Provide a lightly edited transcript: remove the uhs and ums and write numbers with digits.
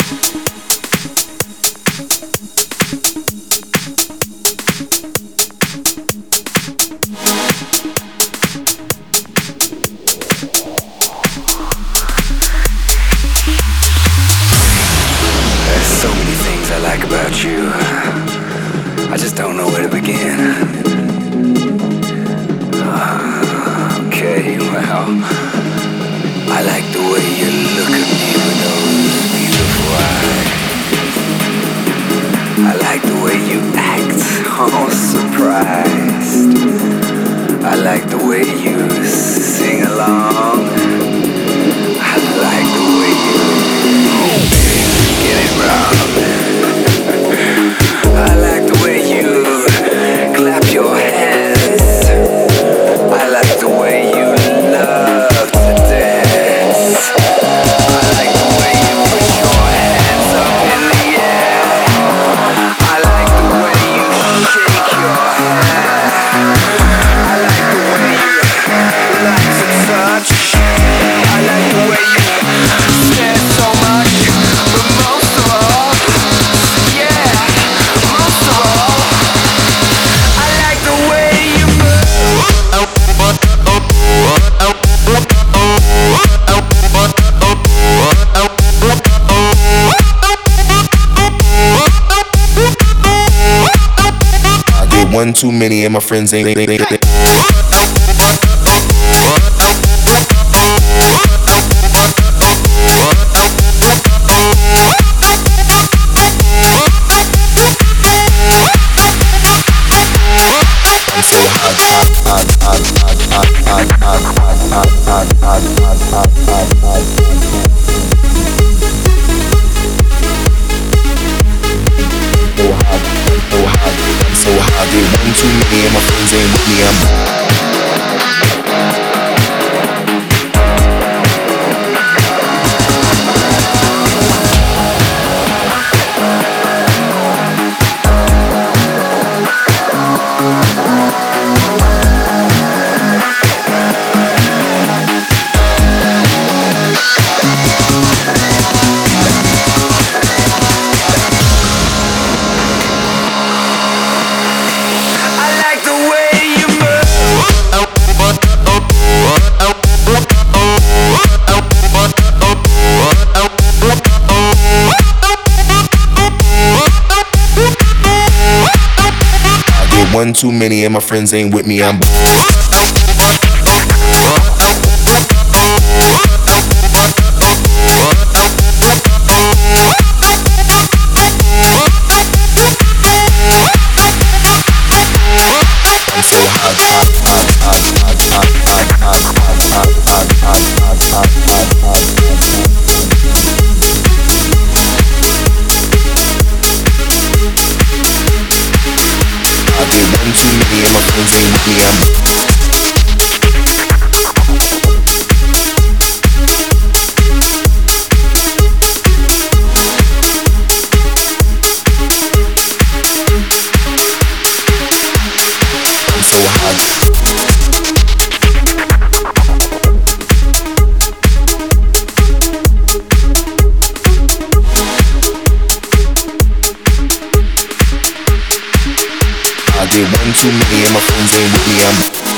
One too many and my friends ain't. One too many and my friends ain't with me. One too many and my friends ain't with me. I'm so one too many and my friends ain't with me. I'm so hot. I did one too many and my friends ain't with me.